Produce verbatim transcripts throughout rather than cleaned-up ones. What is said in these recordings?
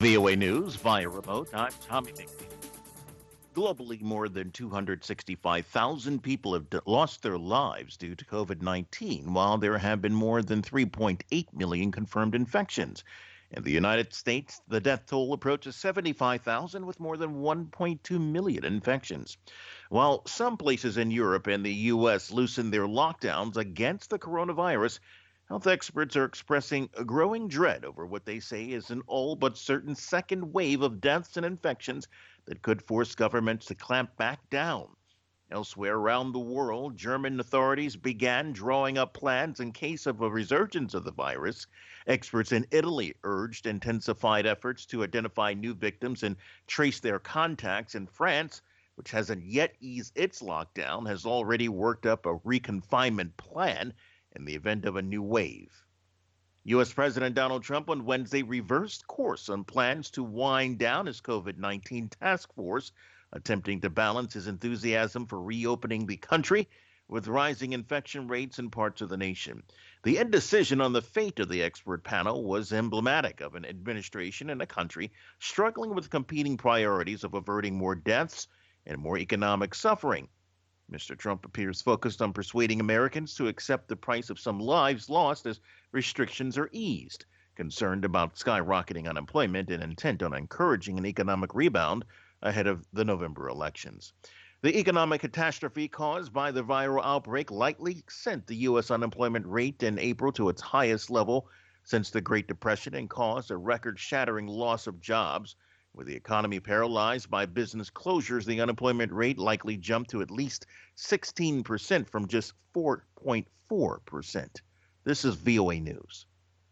V O A News via remote. I'm Tommy McNeil. Globally, more than two hundred sixty-five thousand people have d- lost their lives due to COVID nineteen, while there have been more than three point eight million confirmed infections. In the United States, the death toll approaches seventy-five thousand with more than one point two million infections. While some places in Europe and the U S loosen their lockdowns against the coronavirus, health experts are expressing a growing dread over what they say is an all but certain second wave of deaths and infections that could force governments to clamp back down. Elsewhere around the world, German authorities began drawing up plans in case of a resurgence of the virus. Experts in Italy urged intensified efforts to identify new victims and trace their contacts. In France, which hasn't yet eased its lockdown, has already worked up a reconfinement plan in the event of a new wave. U S. President Donald Trump on Wednesday reversed course on plans to wind down his COVID nineteen task force, attempting to balance his enthusiasm for reopening the country with rising infection rates in parts of the nation. The indecision on the fate of the expert panel was emblematic of an administration and a country struggling with competing priorities of averting more deaths and more economic suffering. Mister Trump appears focused on persuading Americans to accept the price of some lives lost as restrictions are eased, concerned about skyrocketing unemployment and intent on encouraging an economic rebound ahead of the November elections. The economic catastrophe caused by the viral outbreak likely sent the U S unemployment rate in April to its highest level since the Great Depression and caused a record-shattering loss of jobs. With the economy paralyzed by business closures, the unemployment rate likely jumped to at least sixteen percent from just four point four percent. This is V O A News.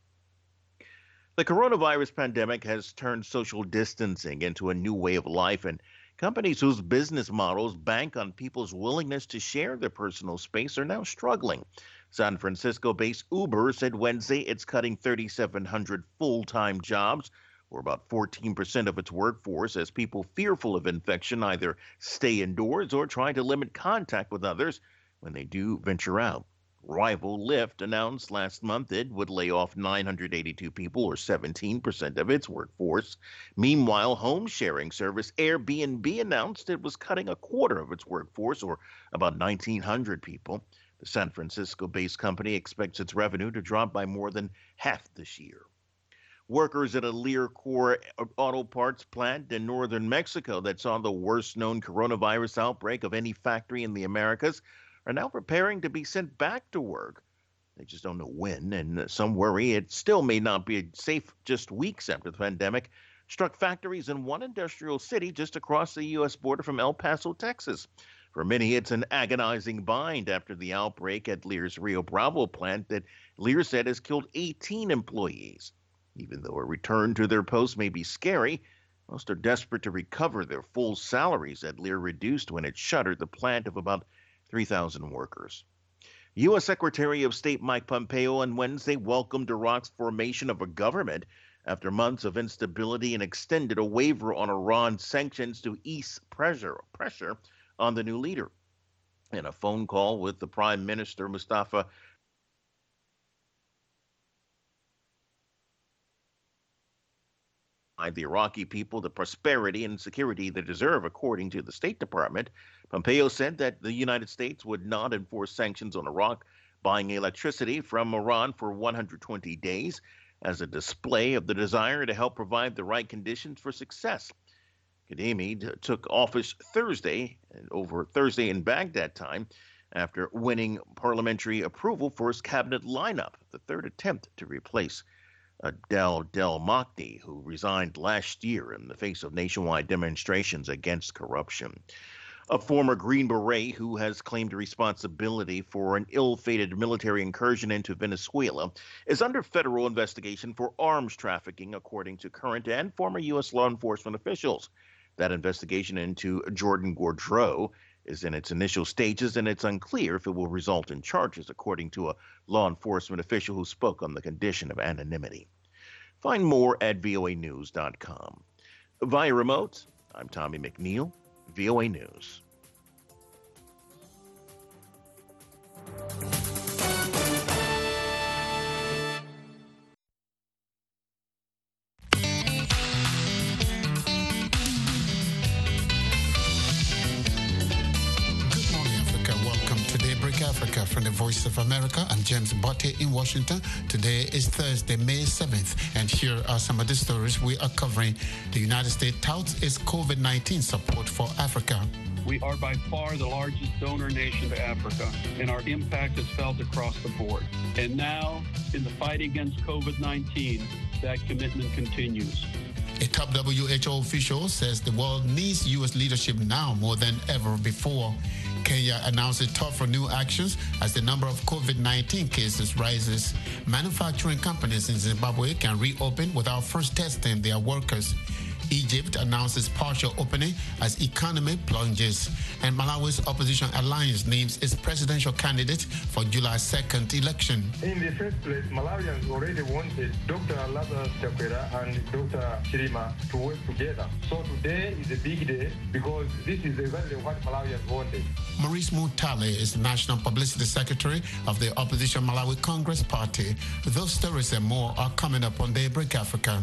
The coronavirus pandemic has turned social distancing into a new way of life, and companies whose business models bank on people's willingness to share their personal space are now struggling. San Francisco-based Uber said Wednesday it's cutting three thousand seven hundred full-time jobs, or about fourteen percent of its workforce, as people fearful of infection either stay indoors or try to limit contact with others when they do venture out. Rival Lyft announced last month it would lay off nine hundred eighty-two people, or seventeen percent of its workforce. Meanwhile, home sharing service Airbnb announced it was cutting a quarter of its workforce, or about nineteen hundred people. The San Francisco-based company expects its revenue to drop by more than half this year. Workers at a Lear Core auto parts plant in northern Mexico that saw the worst known coronavirus outbreak of any factory in the Americas are now preparing to be sent back to work. They just don't know when, and some worry it still may not be safe just weeks after the pandemic struck factories in one industrial city just across the U S border from El Paso, Texas. For many, it's an agonizing bind after the outbreak at Lear's Rio Bravo plant that Lear said has killed eighteen employees. Even though a return to their posts may be scary, most are desperate to recover their full salaries that Lear reduced when it shuttered the plant of about three thousand workers. U S. Secretary of State Mike Pompeo on Wednesday welcomed Iraq's formation of a government after months of instability and extended a waiver on Iran sanctions to ease pressure, pressure on the new leader. In a phone call with the Prime Minister Mustafa the Iraqi people the prosperity and security they deserve, according to the State Department. Pompeo said that the United States would not enforce sanctions on Iraq buying electricity from Iran for one hundred twenty days as a display of the desire to help provide the right conditions for success. Kademi took office Thursday, over Thursday in Baghdad time, after winning parliamentary approval for his cabinet lineup, the third attempt to replace Adel Del Mahdi, who resigned last year in the face of nationwide demonstrations against corruption. A former Green Beret who has claimed responsibility for an ill-fated military incursion into Venezuela is under federal investigation for arms trafficking, according to current and former U S law enforcement officials. That investigation into Jordan Gordreau is in its initial stages, and it's unclear if it will result in charges, according to a law enforcement official who spoke on the condition of anonymity. Find more at V O A news dot com. Via remote, I'm Tommy McNeil, V O A News. from the Voice of America. I'm James Botte in Washington. Today is Thursday, May seventh, and here are some of the stories we are covering. The United States touts its COVID nineteen support for Africa. We are by far the largest donor nation to Africa, and our impact is felt across the board. And now, in the fight against COVID nineteen, that commitment continues. A top W H O official says the world needs U S leadership now more than ever before. Kenya announces tougher new actions as the number of COVID nineteen cases rises. Manufacturing companies in Zimbabwe can reopen without first testing their workers. Egypt announces partial opening as economy plunges. And Malawi's opposition alliance names its presidential candidate for July second election. In the first place, Malawians already wanted Doctor Lazarus Chakwera and Doctor Chilima to work together. So today is a big day because this is exactly what Malawians wanted. Maurice Mutale is the National Publicity Secretary of the opposition Malawi Congress Party. Those stories and more are coming up on Daybreak Africa.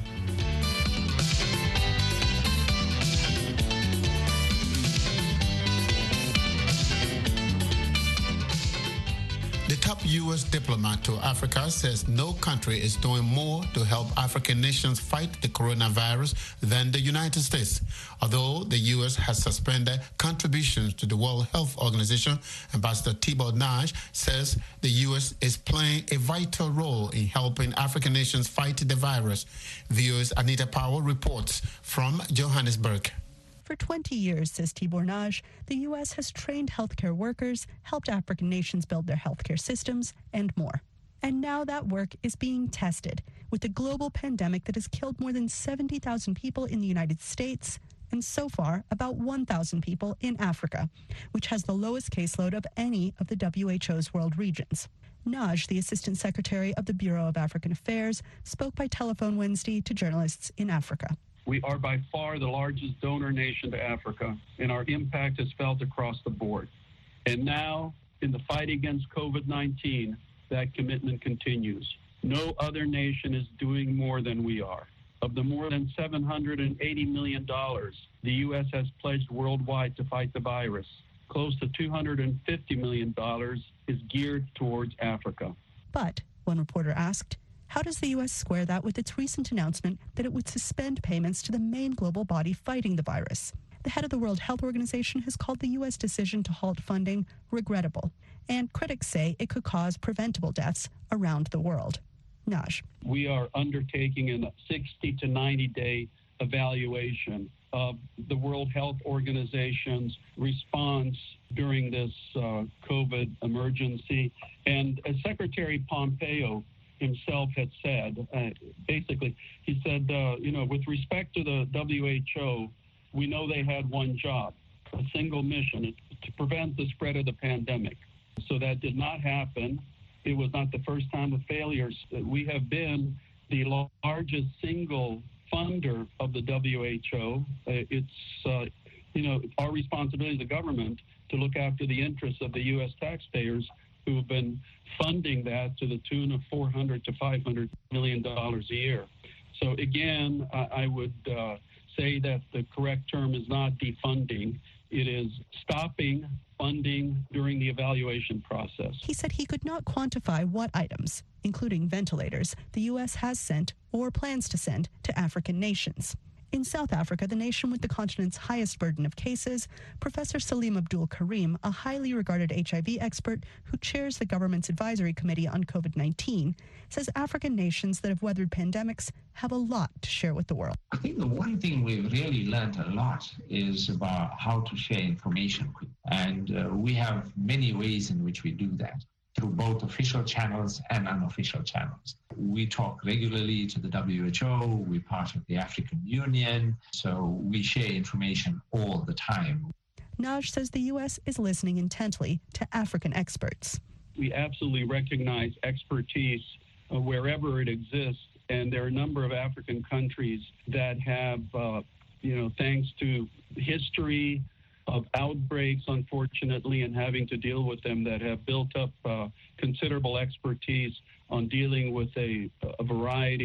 The top U S diplomat to Africa says no country is doing more to help African nations fight the coronavirus than the United States. Although the U S has suspended contributions to the World Health Organization, Ambassador Tibor Nagy says the U S is playing a vital role in helping African nations fight the virus. V O A's Anita Powell reports from Johannesburg. For twenty years, says Tibor Nagy, the U S has trained healthcare workers, helped African nations build their healthcare systems, and more. And now that work is being tested with a global pandemic that has killed more than seventy thousand people in the United States and so far about one thousand people in Africa, which has the lowest caseload of any of the W H O's world regions. Nagy, the Assistant Secretary of the Bureau of African Affairs, spoke by telephone Wednesday to journalists in Africa. We are by far the largest donor nation to Africa, and our impact is felt across the board. And now, in the fight against COVID nineteen, that commitment continues. No other nation is doing more than we are. Of the more than seven hundred eighty million dollars the U S has pledged worldwide to fight the virus, close to two hundred fifty million dollars is geared towards Africa. But, one reporter asked, how does the U S square that with its recent announcement that it would suspend payments to the main global body fighting the virus? The head of the World Health Organization has called the U S decision to halt funding regrettable, and critics say it could cause preventable deaths around the world. Nagy. We are undertaking a sixty to ninety day evaluation of the World Health Organization's response during this uh, COVID emergency. And as Secretary Pompeo himself had said, uh, basically, he said, uh, you know, with respect to the W H O, we know they had one job, a single mission, to prevent the spread of the pandemic. So that did not happen. It was not the first time of failures. We have been the largest single funder of the W H O. Uh, it's, uh, you know, our responsibility as a government to look after the interests of the U S taxpayers who have been funding that to the tune of four hundred to five hundred million dollars a year. So again, I, I would uh, say that the correct term is not defunding. It is stopping funding during the evaluation process. He said he could not quantify what items, including ventilators, the U S has sent or plans to send to African nations. In South Africa, the nation with the continent's highest burden of cases, Professor Salim Abdul Karim, a highly regarded H I V expert who chairs the government's advisory committee on COVID nineteen, says African nations that have weathered pandemics have a lot to share with the world. I think the one thing we've really learned a lot is about how to share information. And uh, we have many ways in which we do that, through both official channels and unofficial channels. We talk regularly to the W H O, we're part of the African Union, so we share information all the time. Nagy says the U S is listening intently to African experts. We absolutely recognize expertise uh, wherever it exists, and there are a number of African countries that have, uh, you know, thanks to history of outbreaks, unfortunately, and having to deal with them, that have built up uh, considerable expertise on dealing with a, a variety of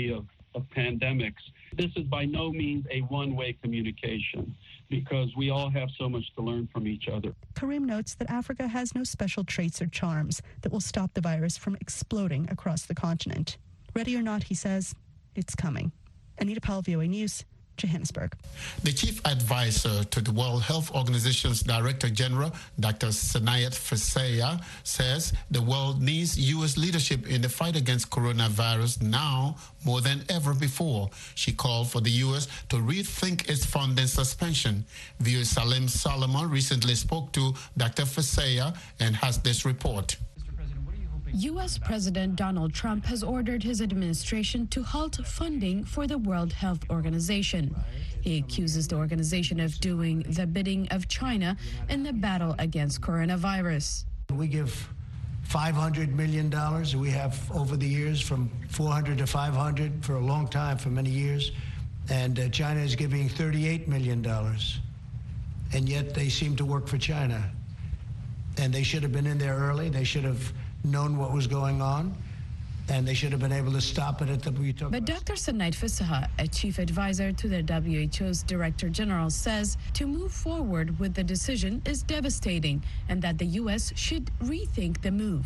of pandemics. This is by no means a one-way communication because we all have so much to learn from each other. Karim notes that Africa has no special traits or charms that will stop the virus from exploding across the continent. Ready or not, he says, it's coming. Anita Powell, V O A News, Johannesburg. The chief advisor to the World Health Organization's Director General, Doctor Sanayat Fesaya, says the world needs U S leadership in the fight against coronavirus now more than ever before. She called for the U S to rethink its funding suspension. V O A Salim Solomon recently spoke to Doctor Fesaya and has this report. U S President Donald Trump has ordered his administration to halt funding for the World Health Organization. He accuses the organization of doing the bidding of China in the battle against coronavirus. We give five hundred million dollars. We have over the years from four hundred to five hundred for a long time, for many years. And uh, China is giving thirty-eight million dollars. And yet they seem to work for China. And they should have been in there early. They should have known what was going on, and they should have been able to stop it at the we took. But Doctor Sanayat Fesaya, a chief advisor to the W H O's Director General, says to move forward with the decision is devastating and that the U S should rethink the move.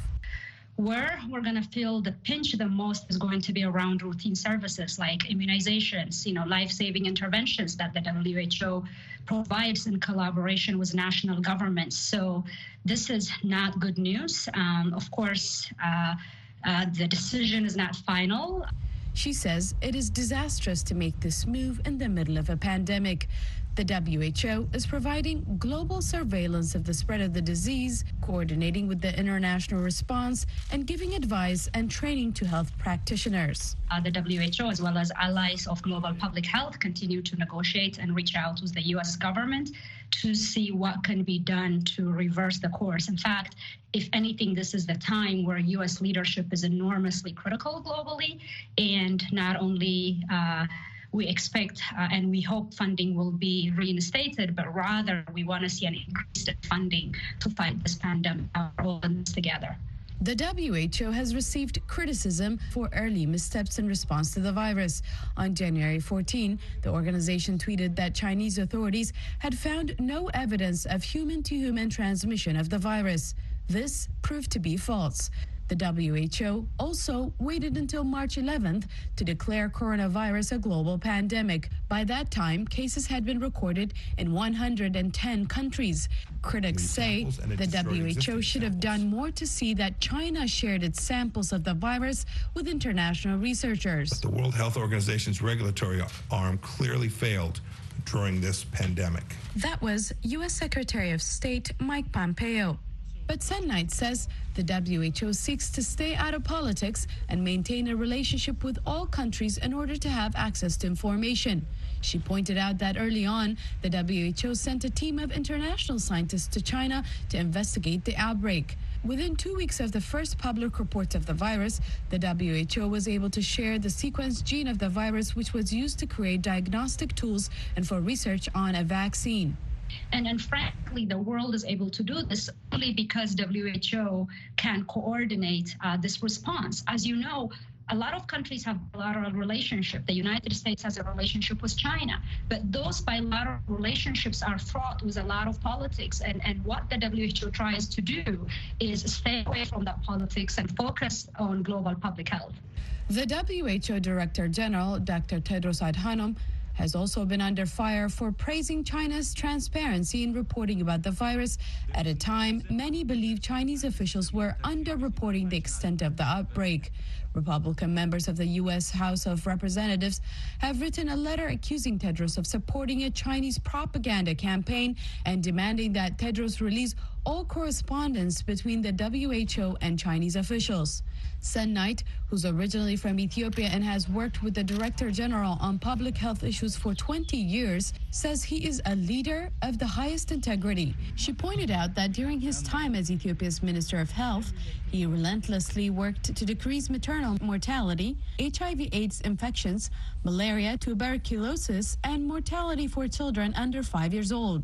Where we're going to feel the pinch the most is going to be around routine services like immunizations, you know, life-saving interventions that the W H O provides in collaboration with national governments. So this is not good news. Um, of course, uh, uh, the decision is not final. She says it is disastrous to make this move in the middle of a pandemic. The W H O is providing global surveillance of the spread of the disease, coordinating with the international response, and giving advice and training to health practitioners. Uh, the W H O, as well as allies of global public health, continue to negotiate and reach out with the U S government to see what can be done to reverse the course. In fact, if anything, this is the time where U S leadership is enormously critical globally, and not only uh, we expect uh, and we hope funding will be reinstated, but rather we want to see an increase in funding to fight this pandemic, all in this together. The W H O has received criticism for early missteps in response to the virus. On January fourteenth, the organization tweeted that Chinese authorities had found no evidence of human-to-human transmission of the virus. This proved to be false. The W H O also waited until March eleventh to declare coronavirus a global pandemic. By that time, cases had been recorded in one hundred ten countries. Critics say the W H O should have done more to see that China shared its samples of the virus with international researchers. But the World Health Organization's regulatory arm clearly failed during this pandemic. That was U S Secretary of State Mike Pompeo. But Sanayat says the W H O seeks to stay out of politics and maintain a relationship with all countries in order to have access to information. She pointed out that early on, the W H O sent a team of international scientists to China to investigate the outbreak. Within two weeks of the first public reports of the virus, the W H O was able to share the sequenced gene of the virus, which was used to create diagnostic tools and for research on a vaccine. And, and frankly, the world is able to do this only because W H O can coordinate uh, this response. As you know, a lot of countries have bilateral relationship. The United States has a relationship with China, but those bilateral relationships are fraught with a lot of politics. And, and what the W H O tries to do is stay away from that politics and focus on global public health. The W H O Director General, Doctor Tedros Adhanom, has also been under fire for praising China's transparency in reporting about the virus at a time many believe Chinese officials were underreporting the extent of the outbreak. Republican members of the U S House of Representatives have written a letter accusing Tedros of supporting a Chinese propaganda campaign and demanding that Tedros release all correspondence between the W H O and Chinese officials. Sanayat, who's originally from Ethiopia and has worked with the Director General on public health issues for twenty years, says he is a leader of the highest integrity. She pointed out that during his time as Ethiopia's Minister of Health, he relentlessly worked to decrease maternal mortality, H I V AIDS infections, malaria, tuberculosis, and mortality for children under five years old.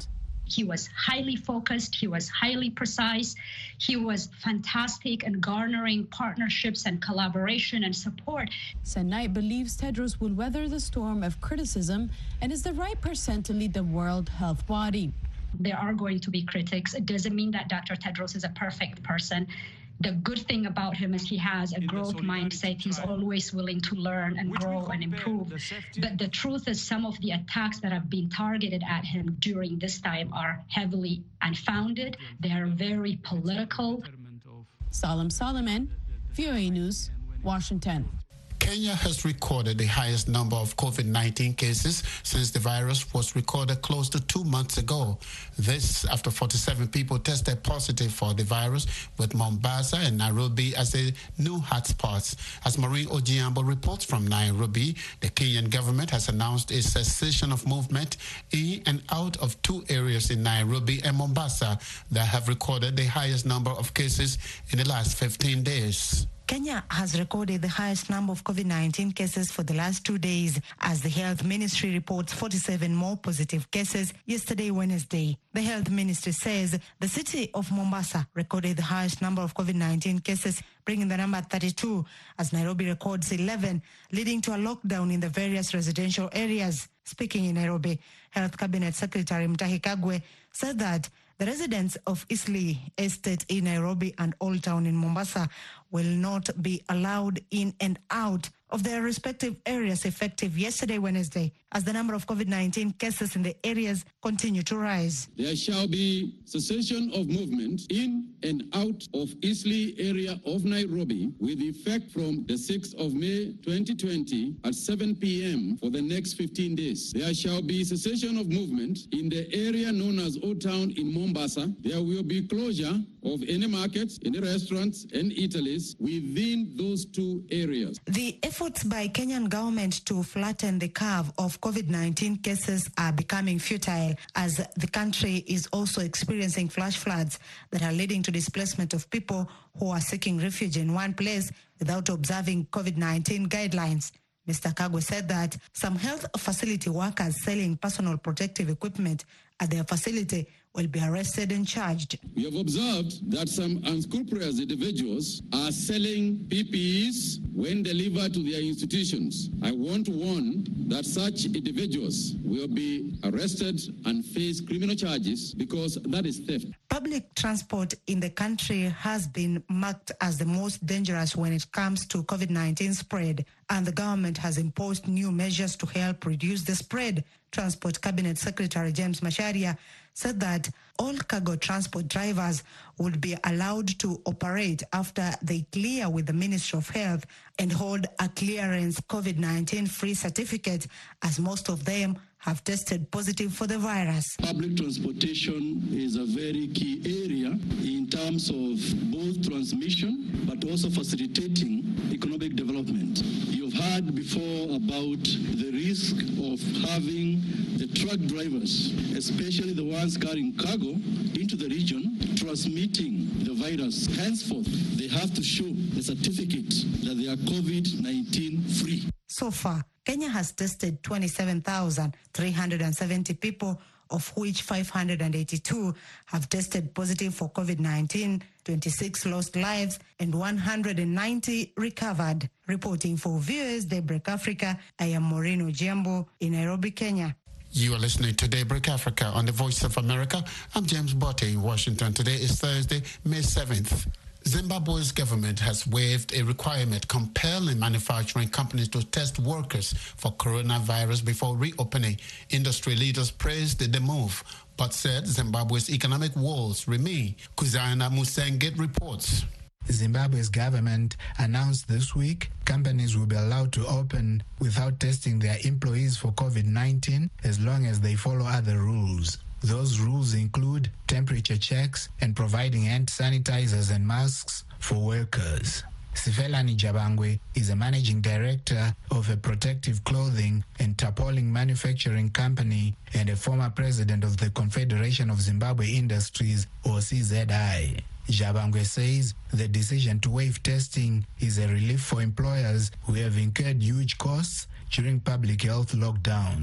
He was highly focused. He was highly precise. He was fantastic in garnering partnerships and collaboration and support. Sen Knight believes Tedros will weather the storm of criticism and is the right person to lead the World Health Body. There are going to be critics. It doesn't mean that Doctor Tedros is a perfect person. The good thing about him is he has a growth mindset. He's always willing to learn and grow and improve. But the truth is some of the attacks that have been targeted at him during this time are heavily unfounded. They are very political. Salam Solomon, V O A News, Washington. Kenya has recorded the highest number of COVID nineteen cases since the virus was recorded close to two months ago. This after forty-seven people tested positive for the virus, with Mombasa and Nairobi as the new hotspots. As Maureen Ojiambo reports from Nairobi, the Kenyan government has announced a cessation of movement in and out of two areas in Nairobi and Mombasa that have recorded the highest number of cases in the last fifteen days. Kenya has recorded the highest number of COVID nineteen cases for the last two days as the Health Ministry reports forty-seven more positive cases yesterday, Wednesday. The Health Ministry says the city of Mombasa recorded the highest number of COVID nineteen cases, bringing the number thirty-two, as Nairobi records eleven, leading to a lockdown in the various residential areas. Speaking in Nairobi, Health Cabinet Secretary Mutahi Kagwe said that the residents of Eastleigh Estate in Nairobi and Old Town in Mombasa will not be allowed in and out of their respective areas effective yesterday, Wednesday, as the number of COVID nineteen cases in the areas continue to rise. There shall be cessation of movement in and out of Eastleigh area of Nairobi with effect from the sixth of May twenty twenty at seven p.m. for the next fifteen days. There shall be cessation of movement in the area known as Old Town in Mombasa. There will be closure of any markets, any restaurants and eateries within those two areas. The efforts by Kenyan government to flatten the curve of COVID nineteen cases are becoming futile, as the country is also experiencing flash floods that are leading to displacement of people who are seeking refuge in one place without observing COVID nineteen guidelines. Mister Kagwe said that some health facility workers selling personal protective equipment at their facility will be arrested and charged. We have observed that some unscrupulous individuals are selling P P Es when delivered to their institutions. I want to warn that such individuals will be arrested and face criminal charges because that is theft. Public transport in the country has been marked as the most dangerous when it comes to COVID nineteen spread, and the government has imposed new measures to help reduce the spread. Transport Cabinet Secretary James Macharia said that all cargo transport drivers would be allowed to operate after they clear with the Ministry of Health and hold a clearance COVID nineteen free certificate, as most of them have tested positive for the virus. Public transportation is a very key area in terms of both transmission but also facilitating economic development. You've heard before about the risk of having the truck drivers, especially the ones carrying cargo into the region, transmitting the virus. Henceforth, they have to show the certificate that they are COVID nineteen free. So far, Kenya has tested twenty-seven thousand three hundred seventy people, of which five hundred eighty-two have tested positive for COVID nineteen, twenty-six lost lives, and one hundred ninety recovered. Reporting for V O A's Daybreak Africa, I am Maureen Ojiambo in Nairobi, Kenya. You are listening to Daybreak Africa on the Voice of America. I'm James Botte in Washington. Today is Thursday, May seventh. Zimbabwe's government has waived a requirement compelling manufacturing companies to test workers for coronavirus before reopening. Industry leaders praised the move, but said Zimbabwe's economic woes remain. Kuzana Musenge reports. Zimbabwe's government announced this week companies will be allowed to open without testing their employees for COVID nineteen as long as they follow other rules. Those rules include temperature checks and providing hand sanitizers and masks for workers. Sifelani Jabangwe is a managing director of a protective clothing and tarpaulin manufacturing company and a former president of the Confederation of Zimbabwe Industries, or C Z I. Jabangwe says the decision to waive testing is a relief for employers who have incurred huge costs during public health lockdowns.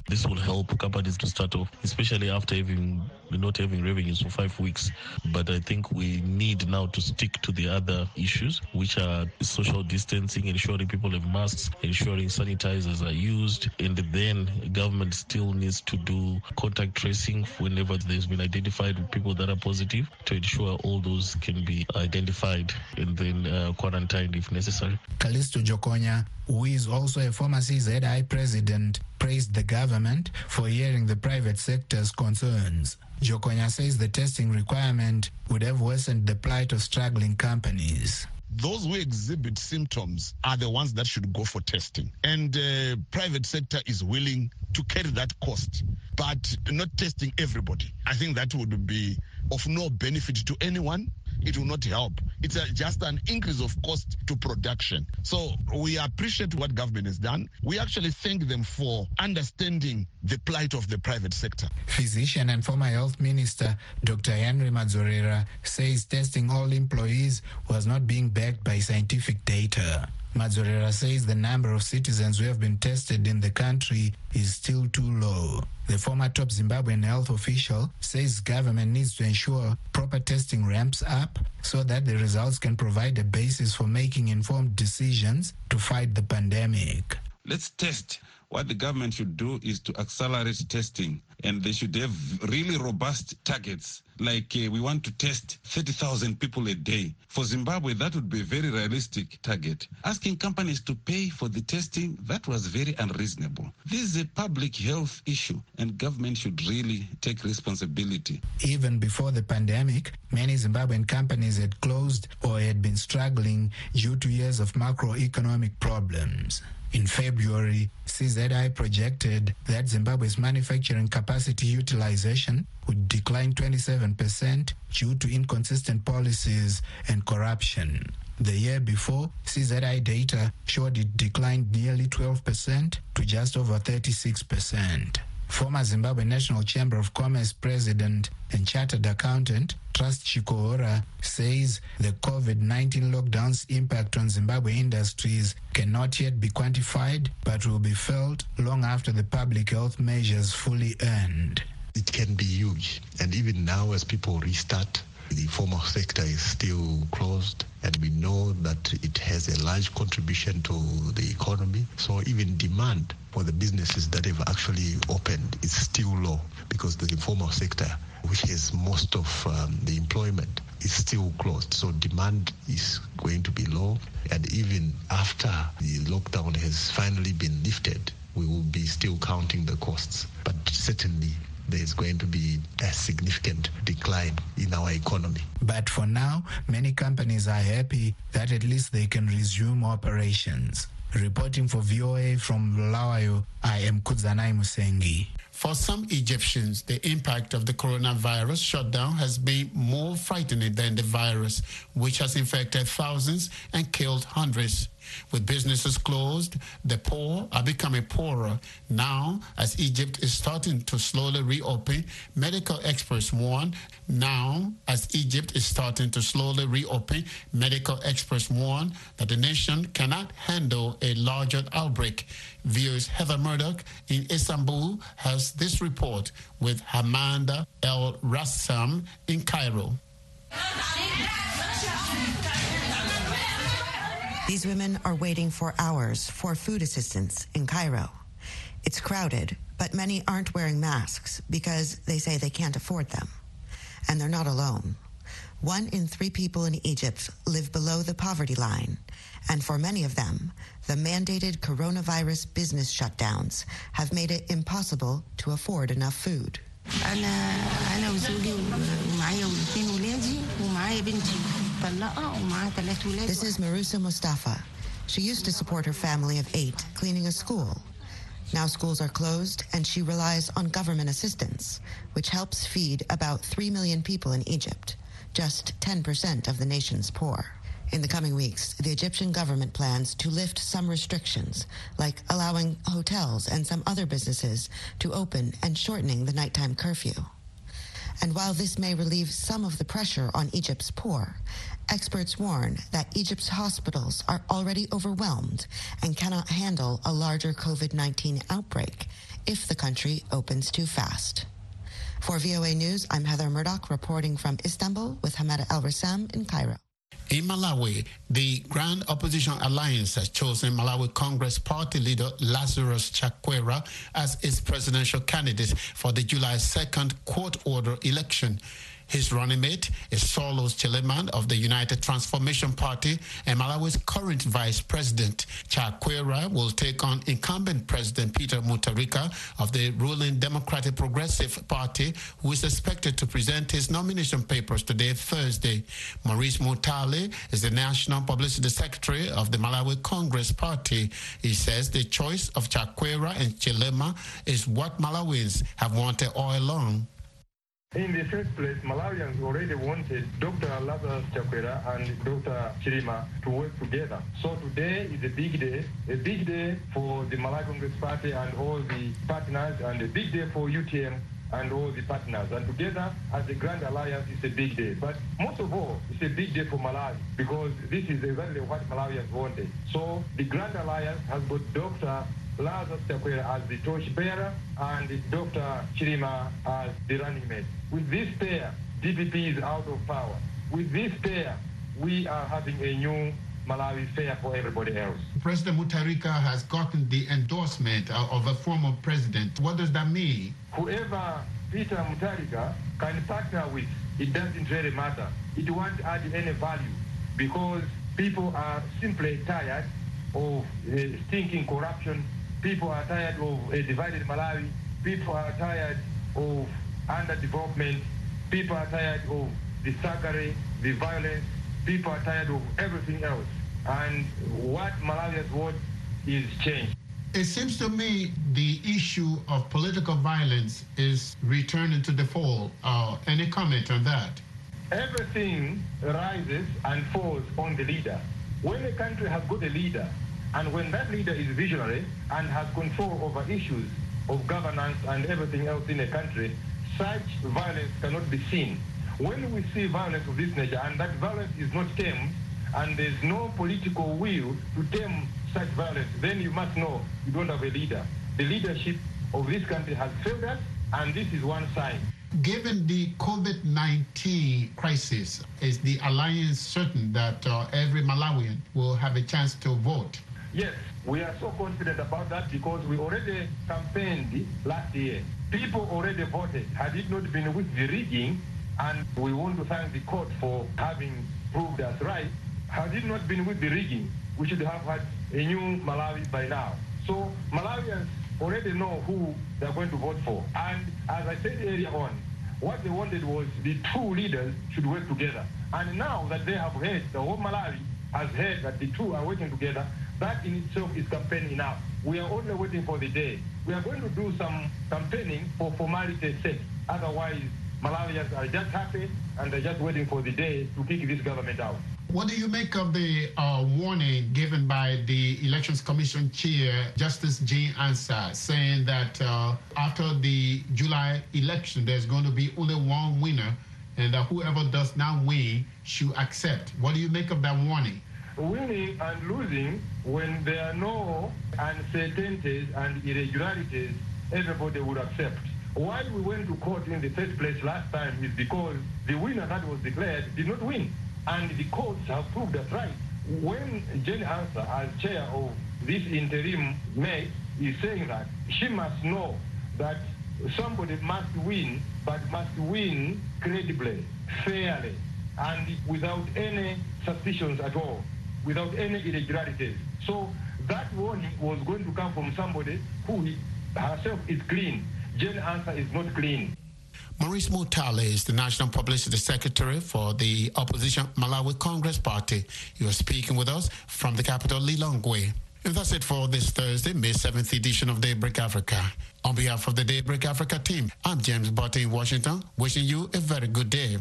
This will help companies to start off, especially after having not having revenues for five weeks. But I think we need now to stick to the other issues, which are social distancing, ensuring people have masks, ensuring sanitizers are used, and then government still needs to do contact tracing whenever there's been identified with people that are positive, to ensure all those can be identified and then uh, quarantined if necessary. Callisto Jokonya, who is also a former C Z I president, praised the government for hearing the private sector's concerns. Jokonya says the testing requirement would have worsened the plight of struggling companies. Those who exhibit symptoms are the ones that should go for testing. And uh, private sector is willing to carry that cost, but not testing everybody. I think that would be of no benefit to anyone. It will not help. It's a, just an increase of cost to production. So we appreciate what government has done. We actually thank them for understanding the plight of the private sector. Physician and former health minister Doctor Henry Madzorera says testing all employees was not being backed by scientific data. Madzorera says the number of citizens who have been tested in the country is still too low. The former top Zimbabwean health official says government needs to ensure proper testing ramps up so that the results can provide a basis for making informed decisions to fight the pandemic. Let's test. What the government should do is to accelerate testing, and they should have really robust targets. Like uh, we want to test thirty thousand people a day. For Zimbabwe, that would be a very realistic target. Asking companies to pay for the testing, that was very unreasonable. This is a public health issue, and government should really take responsibility. Even before the pandemic, many Zimbabwean companies had closed or had been struggling due to years of macroeconomic problems. In February, C Z I projected that Zimbabwe's manufacturing capacity utilization would decline twenty-seven percent due to inconsistent policies and corruption. The year before, C Z I data showed it declined nearly twelve percent to just over thirty-six percent. Former Zimbabwe National Chamber of Commerce president and chartered accountant Trust Chikohora says the COVID nineteen lockdown's impact on Zimbabwe industries cannot yet be quantified, but will be felt long after the public health measures fully end. It can be huge, and even now as people restart, the formal sector is still closed, and we know that it has a large contribution to the economy. So even demand for the businesses that have actually opened is still low, because the informal sector, which has most of um, the employment, is still closed. So demand is going to be low, and even after the lockdown has finally been lifted, we will be still counting the costs. But certainly there's going to be a significant decline in our economy. But for now, many companies are happy that at least they can resume operations. Reporting for V O A from Bulawayo, I am Kudzanai Musengi. For some Egyptians, the impact of the coronavirus shutdown has been more frightening than the virus, which has infected thousands and killed hundreds. With businesses closed, the poor are becoming poorer. Now, as Egypt is starting to slowly reopen, medical experts warn. Now, as Egypt is starting to slowly reopen, medical experts warn that the nation cannot handle a larger outbreak. V O A's Heather Murdoch in Istanbul has this report with Hamanda El Rassam in Cairo. These women are waiting for hours for food assistance in Cairo. It's crowded, but many aren't wearing masks because they say they can't afford them. And they're not alone. One in three people in Egypt live below the poverty line, and for many of them, the mandated coronavirus business shutdowns have made it impossible to afford enough food. This is Marusa Mustafa. She used to support her family of eight cleaning a school. Now schools are closed and she relies on government assistance, which helps feed about three million people in Egypt, just ten percent of the nation's poor. In the coming weeks, the Egyptian government plans to lift some restrictions, like allowing hotels and some other businesses to open and shortening the nighttime curfew. And while this may relieve some of the pressure on Egypt's poor, experts warn that Egypt's hospitals are already overwhelmed and cannot handle a larger COVID nineteen outbreak if the country opens too fast. For V O A News, I'm Heather Murdoch reporting from Istanbul with Hamada El-Rassam in Cairo. In Malawi, the Grand Opposition Alliance has chosen Malawi Congress Party leader Lazarus Chakwera as its presidential candidate for the July second court-order election. His running mate is Saulos Chilema of the United Transformation Party and Malawi's current vice president. Chakwera will take on incumbent President Peter Mutharika of the ruling Democratic Progressive Party, who is expected to present his nomination papers today, Thursday. Maurice Mutale is the National Publicity Secretary of the Malawi Congress Party. He says the choice of Chakwera and Chilema is what Malawians have wanted all along. In the first place, Malawians already wanted Doctor Lazarus Chakwera and Doctor Chilema to work together. So today is a big day, a big day for the Malawi Congress Party and all the partners, and a big day for U T M and all the partners. And together, as a Grand Alliance, it's a big day. But most of all, it's a big day for Malawi, because this is exactly what Malawians wanted. So the Grand Alliance has got Doctor Lazarus Chakwera as the torchbearer and Doctor Chilema as the running mate. With this pair, D P P is out of power. With this pair, we are having a new Malawi fair for everybody else. President Mutharika has gotten the endorsement of a former president. What does that mean? Whoever Peter Mutharika can partner with, it doesn't really matter. It won't add any value, because people are simply tired of uh, stinking corruption. People are tired of a divided Malawi. People are tired of underdevelopment. People are tired of the thuggery, the violence. People are tired of everything else. And what Malawians want is change. It seems to me the issue of political violence is returning to the fold. Uh, any comment on that? Everything rises and falls on the leader. When a country has got a leader, and when that leader is visionary and has control over issues of governance and everything else in a country, such violence cannot be seen. When we see violence of this nature, and that violence is not tamed, and there's no political will to tame such violence, then you must know you don't have a leader. The leadership of this country has failed us, and this is one sign. Given the COVID nineteen crisis, is the alliance certain that uh, every Malawian will have a chance to vote? Yes, we are so confident about that, because we already campaigned last year. People already voted. Had it not been with the rigging, and we want to thank the court for having proved us right, had it not been with the rigging, we should have had a new Malawi by now. So Malawians already know who they're going to vote for. And as I said earlier on, what they wanted was the two leaders should work together. And now that they have heard, the whole Malawi has heard that the two are working together, that in itself is campaign enough. We are only waiting for the day. We are going to do some campaigning for formality's sake. Otherwise, Malawians are just happy and they're just waiting for the day to kick this government out. What do you make of the uh, warning given by the Elections Commission Chair, Justice Jean Ansah, saying that uh, after the July election, there's going to be only one winner, and that whoever does not win should accept? What do you make of that warning? Winning and losing, when there are no uncertainties and irregularities, everybody would accept. Why we went to court in the first place last time is because the winner that was declared did not win. And the courts have proved that right. When Jane Ansah, as chair of this interim May, is saying that, she must know that somebody must win, but must win credibly, fairly, and without any suspicions at all, without any irregularities. So that warning was going to come from somebody who herself is clean. Jane Ansah is not clean. Maurice Mutale is the National Publicity Secretary for the opposition Malawi Congress Party. You are speaking with us from the capital, Lilongwe. And that's it for this Thursday, May seventh edition of Daybreak Africa. On behalf of the Daybreak Africa team, I'm James Butter in Washington, wishing you a very good day.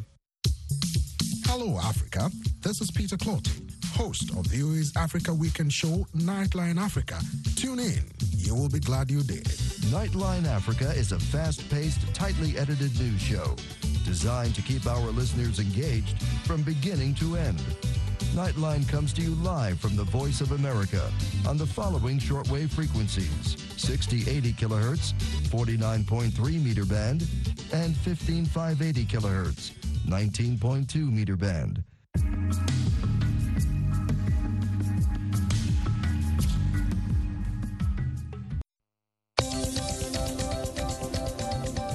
Hello, Africa. This is Peter Clotty, host of V O A's Africa Weekend show, Nightline Africa. Tune in. You will be glad you did. Nightline Africa is a fast-paced, tightly edited news show designed to keep our listeners engaged from beginning to end. Nightline comes to you live from the Voice of America on the following shortwave frequencies: sixty eighty kilohertz, forty-nine point three meter band, and fifteen five eighty kilohertz, nineteen point two meter band.